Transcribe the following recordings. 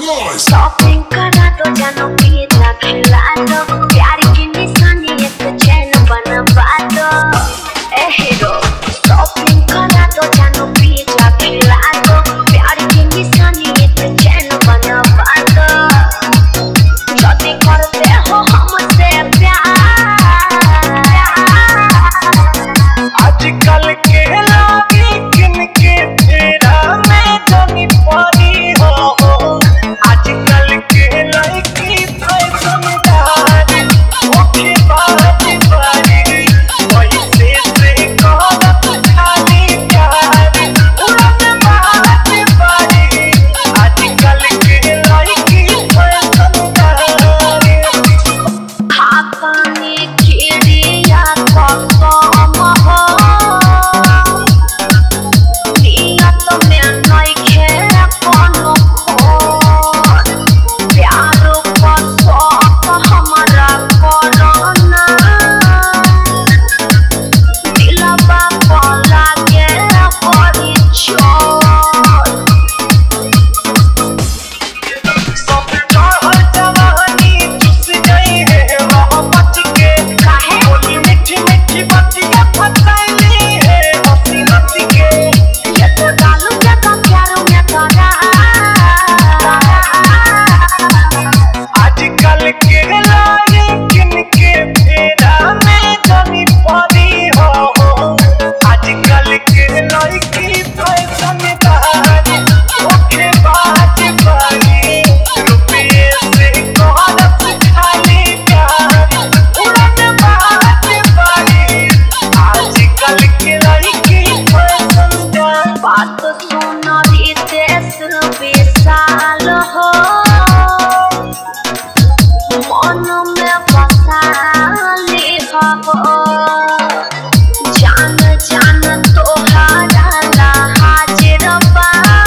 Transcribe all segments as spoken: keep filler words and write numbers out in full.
noise. Shopping करा दो जानो पिज्जा खिला दो प्यार की निशानी एक चैन बनवा दो ए हीरो शॉपिंग करा दो जानो पिज्जा खिला दो प्यार की निशानी एक चैन बनवा दो जल्दी करते हो हमसे प्यार आजकल के लागी किनके फेरा में जानी पानी हो आजकल के लड़की फैशनदार ओके बात बारी पैसे से कहत खाली प्यार उड़न बात बारी आजकल के लड़की फैशनदार खाता में चिड़िया कसम हो नियत में नइखे कोनो खोट प्यार को शौक हमरा करना दिलवा को लागे बड़ी चोट सब चढ़ल जवानी चुस गई है रह बच के काहे बोली मीठी मीठी बतिया फसैली है हंसी हंसी के ये तो डालू के तो प्यारो में करा आजकल के लागे किनके फेरा में जानी पानी हो आजकल के लड़की फैशनदार ओके बाज बारी रुपये से कहत खाली प्यार उड़न बाज बारी आजकल के लड़की फैशनदार बात सुनो रितेश विशाल हो मन में बसा ली हो जान जान तोहारा ला हाजिर बा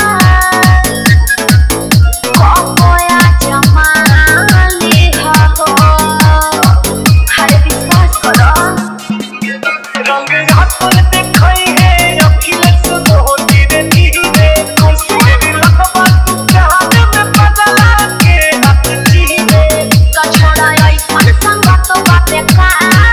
कोया जमा ली हो हरे विश्वास करो रंग हाथ देखई है अखिलेश मोदी रे धीरे तेरी लखबा तू चाहत में बदला के हाथ जीवे तो छोड़ा ऐसन संगत बाटे का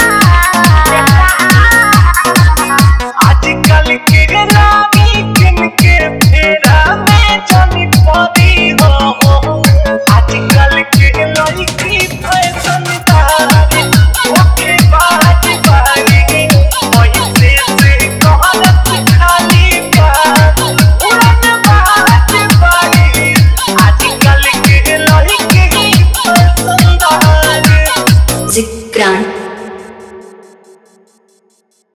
आजकल के लागी किनके फेरा में जानी पानी हो आजकल के लड़की फैशनदार ओके बाज बारी पैसे से कहत खाली प्यार उड़न बाज बारी आजकल के लड़की फैशनदार Zikran